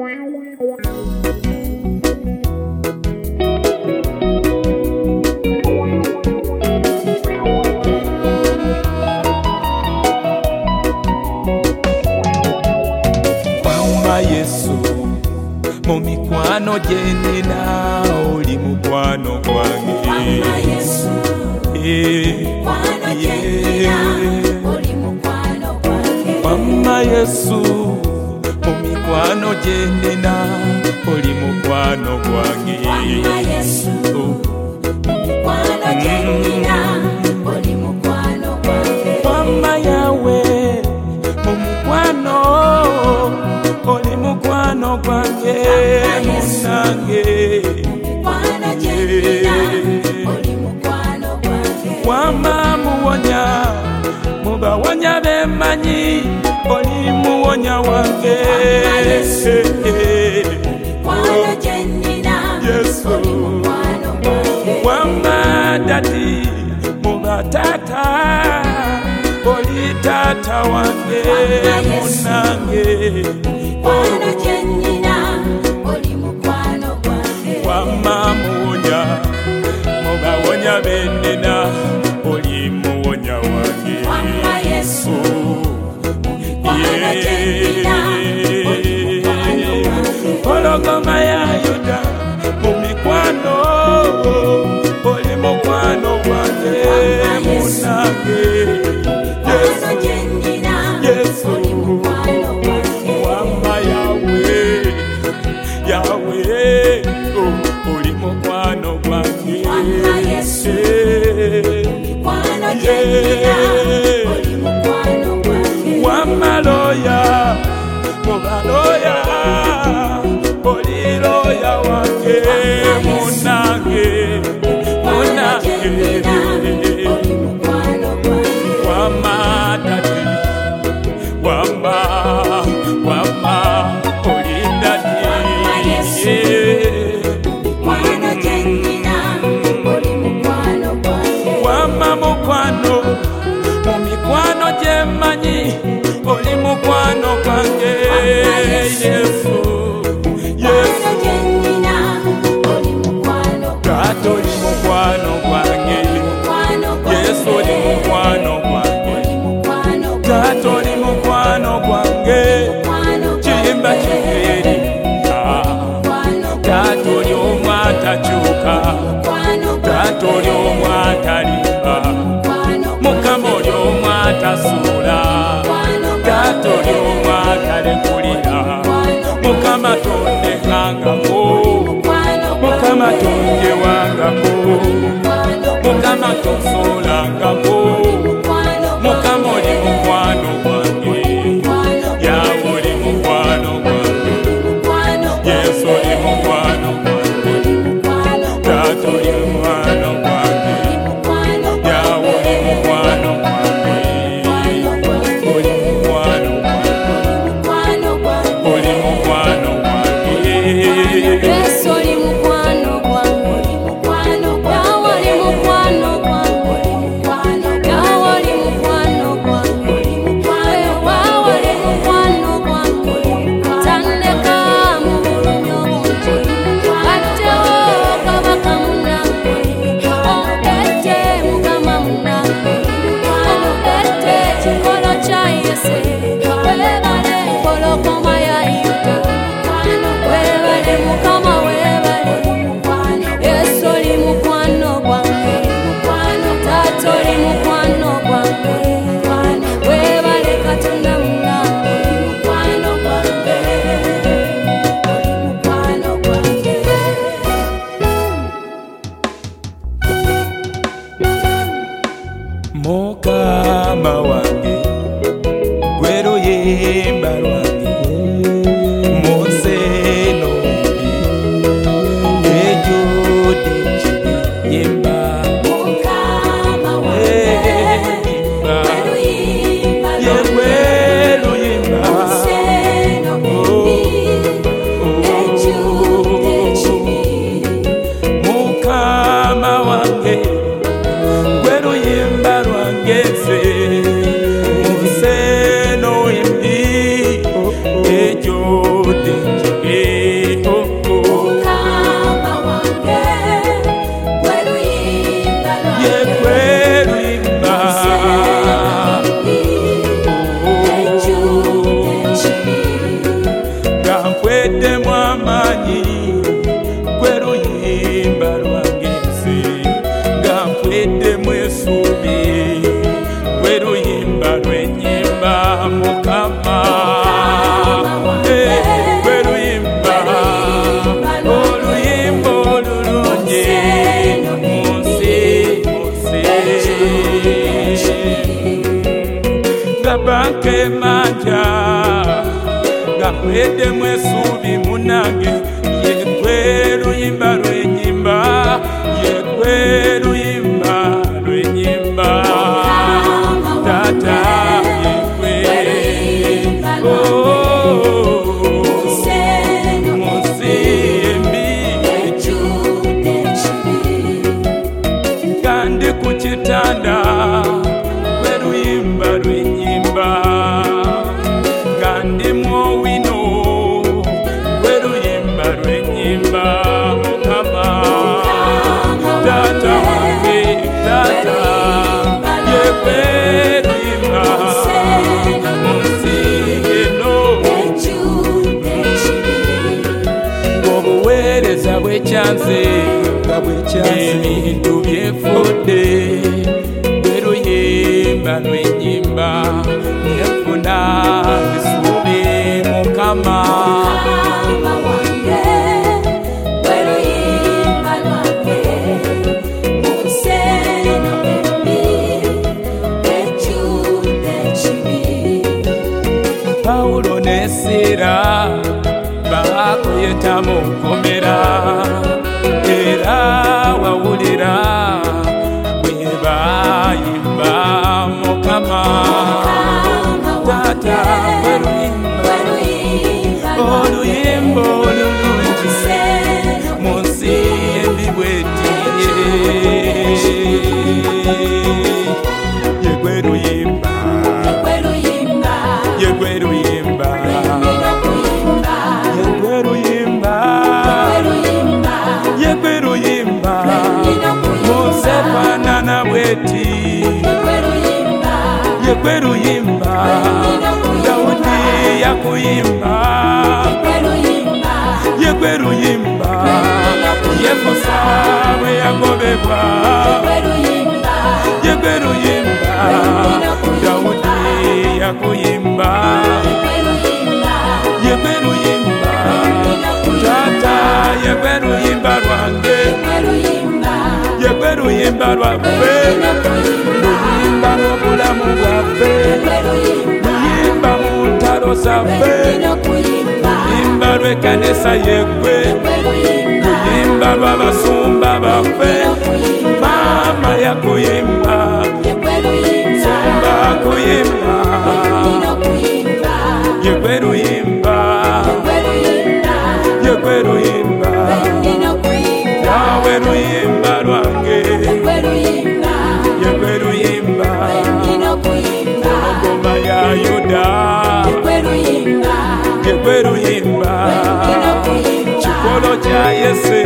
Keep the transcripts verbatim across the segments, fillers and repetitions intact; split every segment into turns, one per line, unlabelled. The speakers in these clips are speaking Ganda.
Yesu mumikwano jenina oli mukwano gwange
Mama Yesu mukwano jenina oli mukwano gwange
Mama Yesu mumikwano jenina oli mukwano gwange
Mama Yesu mukwano jenina oli mukwano gwange
Mama yawe mumukwano oli mukwano gwange munange
mukwano jenina oli mukwano gwange
wama muwonya mubawonya bemanyi oli muwonya wange
mukwano jenina oli mukwano gwange
wama dadi mubatata oli tata wange munange
mukwano jenina oli mukwano gwange
wama muwonya mubawonya benina oli muwonya wange
Mama Yesu mukwano jenina oli mukwano gwange
Pologoma ya Yuda mumikwano oli mukwano gwange munange
mukwano jenina oli mukwano gwange
wama yawe yawe oh, oli mukwano gwange
Mama Yesu mukwano jenina oli mukwano gwange
wamaloya mubaloya oli loya wange munange munange
oli mukwano gwange
wama dadi wama wama oli dadi
Mama Yesu mukwano jenina oli mukwano gwange
wama mukwano mumikwano jemanyi oli mukwano gwange Yesu
mukwano jenina oli mukwano
Tata oli mukwano gwange
mukwano gwange
Yesu oli mukwano gwange
oli mukwano
Tata oli mukwano gwange
mukwano
kiyimba kigeri Tata oli omw atakyuka Tata oli omw atalimba Mukama oli omw atasuula Tata oli omw atalekulira Mukama tondekangako Mukama tondewangako Mukama tosolangako Mukama oli mukwano gwange Yawe oli mukwano gwange Yesu oli mukwano gwange Tata oli mukwano gwange Yawe oli mukwano gwange Oli mukwano gwange Oli mukwano gwange
Yesu oli mukwano gwange Yawe oli mukwano gwange
olw'amaanyi gwe luyimba lwange nze nga mpweddemu essuubi gwe luyimba lw'ennyimba Mukama gwe luyimba oluyimba olulungi mu nsi nga banka emanja nga mpweddemu essuubi munange ye gwe luyimba lw'ennyimba ye gwe luyimba lw'ennyimba Tata ye gwe mu nsi embi nga ndi ku kitanda gwe luyimba lw'ennyimba nga ndi mu owino gwe luyimba lw'ennyimba Mukama Tata wange Tata ye gwe luyimba mu nsi eno ng'obuweereza bwekyanze ebintu byefudde gwe luyimba lw'ennyimba nefuna essuubi Mukama Pawulo ne Sira bakuyita mu nkomera era wawulira bwe bayimba Mukama Tata gwe luyimba oluyimba olulungi mu nsi embi bwetiye ye gwe luyimba ye gwe luyimba ye gwe luyimba ye gwe luyimba mu nsi efaanana bweti ye gwe luyimba Dawudi yakuyimba ye gwe luyimba Yefusa bwe yagobebwa ye gwe luyimba Dawudi yakuyimba ye gwe luyimba Tata ye gwe luyimba lwange ye gwe luyimba lwaffe luyimba lw'obulamu bwaffe luyimba mu ntalo zaffe luyimba lw'ekkanisa yeggwe luyimba lw'abasumba baffe Maama yakuyimba Sumba akuyimba ye gwe luyimba ye gwe luyimba Yahwe luyimba lwange ye gwe luyimba Ngoma ya Yuda ye gwe luyimba Kikolo kya Yese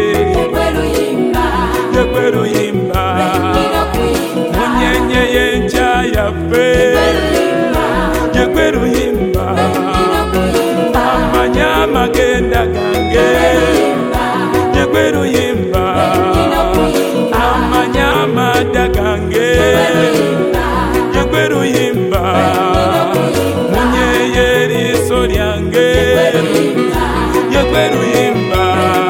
ye gwe luyimba Munyenye y'enkya yaffe ye gwe luyimba Amanya amagenda gange ye gwe luyimba Amanya amadda gange ye gwe luyimba Munyeye eriiso lyange ye gwe luyimba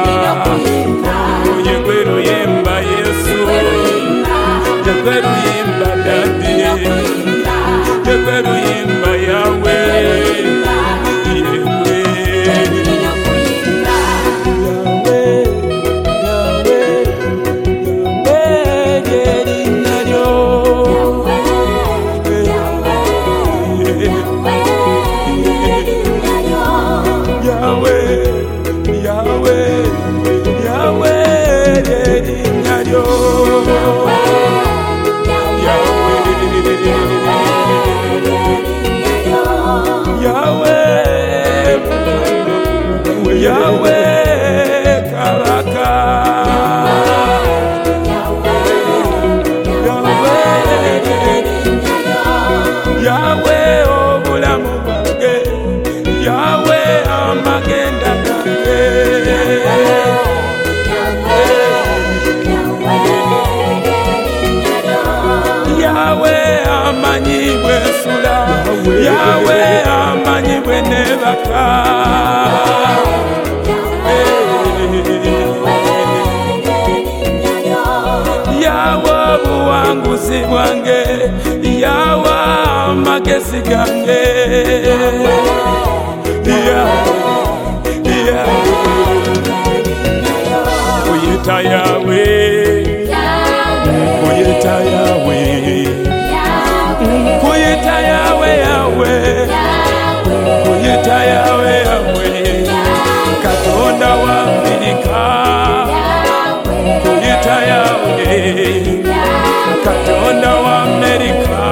ye gwe luyimba Yesu ye gwe luyimba Dadi ye gwe luyimba Yahwe ye gwe magezi gange kuyita yawe kuyita yawe kuyita yawe yawe kuyita yawe yawe Katonda wa Amerika kuyita yawe Katonda wa Amerika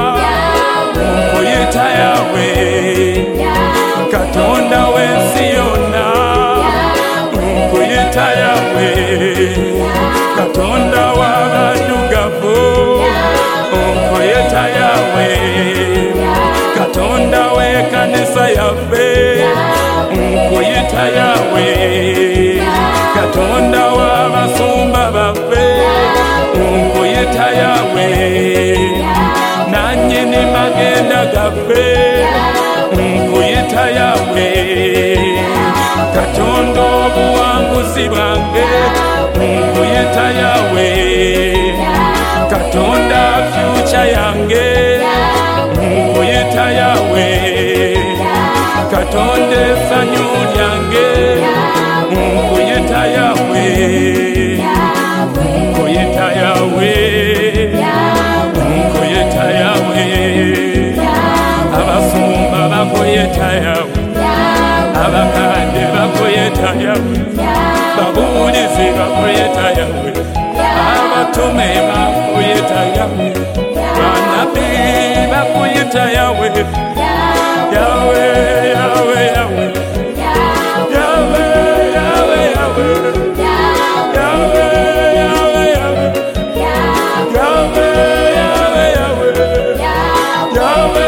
kuyita yawe Katonda we Siona kuyita yawe Katonda wa Badugavu kuyita yawe Katonda we kanisa yafe kuyita yawe Katonda wa basumba bafe kuyita yawe nanyini magenda gafe kuyita yawe Katonda obuwanguzi bwange kuyita yawe Katonda future yange kuyita yawe Katonda essanyu lyange kuyita yawe kuyita yawe kuyita yawe abasumba bakuyita yawe abakande bakuyita yawe babuulizi bakuyita yawe abatume bakuyita yawe banabi bakuyita yawe yawe yawe yawe yawe yawe yawe yawe yawe yawe yawe yawe yawe yawe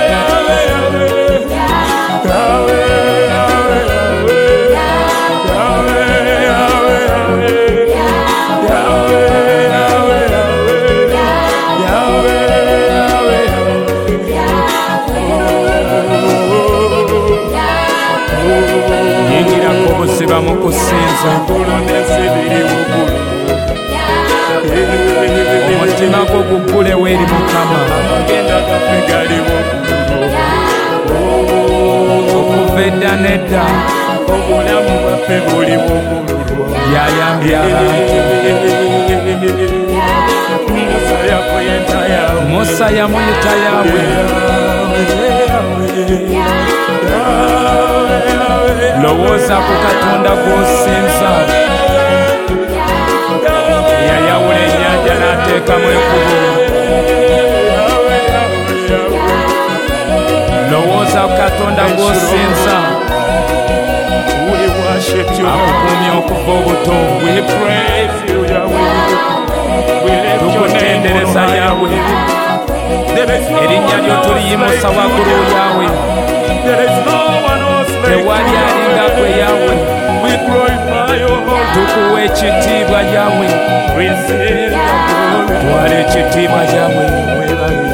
Siba mukusinza kulonese biri bugulu omutima gwo gugule weri Mukama amagenda gaffe gali bugulu okuva edda nedda obulamu bwaffe buli bugulu yayambye abantu Musa yamuyita yawe lowooza ku Katonda gw'osinza yayawula ennyanja n'ateekamu ekkubo lowooza ku Katonda gw'osinza akukuumye okuva obuto tukutendereza yawe erinnya lyo tuliyimusa waggulu yawe tewali alinga gwe yawe tukuwa ekitiibwa yawe twala ekitiibwa yawe